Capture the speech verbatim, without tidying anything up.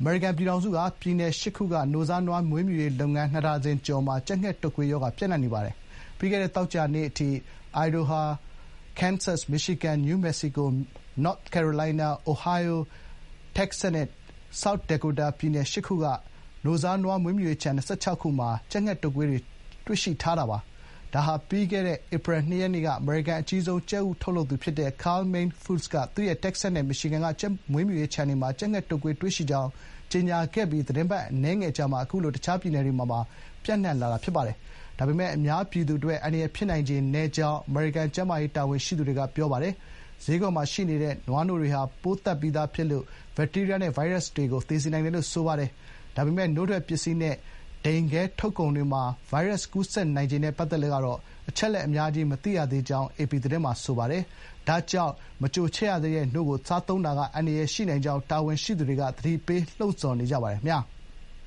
မေရိကန်ပြည်ထောင်စုကပြည်နယ်ရှစ်ခုကနိုစားနွားမွေးမြူရေးလုပ်ငန်းနှစ်ဒါဇင်ကျော်မှာကြက်ငှက်တုပ်ကွေးရောဂါပျံ့နှံ့နေပါတယ်။ပြီးခဲ့တဲ့သောကြာနေ့အထိ အိုင်ဒိုဟာ၊ ကန်ဆပ်စ်၊ မီရှီဂန်၊ နယူးမက္ကဆီကို၊ နော့သ်ကယ်ရိုလိုင်းနား၊ အိုဟိုင်းယိုး၊ တက္ကဆက်နဲ့ ဆောက်ဒါကိုတာပြည်နယ်ရှစ်ခုကနိုစားနွားမွေးမြူရေးခြံ၂၆ခုမှာကြက်ငှက်တုပ်ကွေးတွေတွေ့ရှိထားတာပါ။ဒါဟာပြီးခဲ့တဲ့ဧပြီလ၂ရက်နေ့ကအမေရိကန်အကြီးဆုံးကြက်ဥထုတ်လုပ်သူဖြစ်တဲ့ Cal-Maine Foods ကသူ့ရဲ့တက္ကဆက်နဲ့မီရှီဂန်ကကြက်မွေးမြူရေးခြံတွေမှာကြက်ငှက်တုပ်ကွေးတွေ့ရှိကြောင်းကြေညာခဲ့ပြီးသီတင်းပတ်အနည်းငယ်အကြာမှာအခုလိုတခြားပြည်နယ်တွေမှာပါပျံ့နှံ့လာတာဖြစ်ပါတယ်။ဒါပေမဲ့အများပြည်သူအတွက်အန္တရာယ်ဖြစ်နိုင်ခြေနည်းကြောင်းအမေရိကန်ကျန်းမာရေးတာဝန်ရှိသူတွေကပြောပါတယ်။ဈေးကွက်မှာရှိနေတဲ့နွားနို့တွေဟာပိုးသတ်ပြီးသားဖြစ်လို့ဘက်တီးရီးယားနဲ့ဗိုင်းရပ်စ်တွေကိုသေစေနိုင်တယ်လို့ဆိုပါတယ်။ဒါပေမဲ့နို့ထွက်ပစ္စည်းနဲ့ဒိန်ခဲထုတ်ကုန်တွေမှာဗိုင်းရပ်စ်ကူးစက်နိုင်ခြေနဲ့ပတ်သက်လို့ကတော့အချက်အလက်အများကြီးမသိရသေးကြောင်းအေပီသတင်းမှာဆိုပါတယ်။ဒါကြောင့်မကြိုချက်ရသေးတဲ့နို့ကိုစားသုံးတာကအန္တရာယ်ရှိနိုင်ကြောင်းတာဝန်ရှိသူတွေကသတိပေးလှုံ့ဆော်နေကြပါတယ်ခင်ဗျာ။